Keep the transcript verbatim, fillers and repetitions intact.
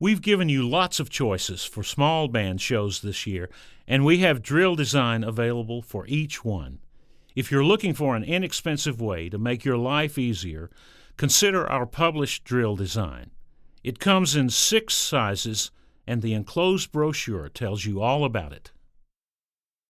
We've given you lots of choices for small band shows this year, and we have drill design available for each one. If you're looking for an inexpensive way to make your life easier, consider our published drill design. It comes in six sizes, and the enclosed brochure tells you all about it.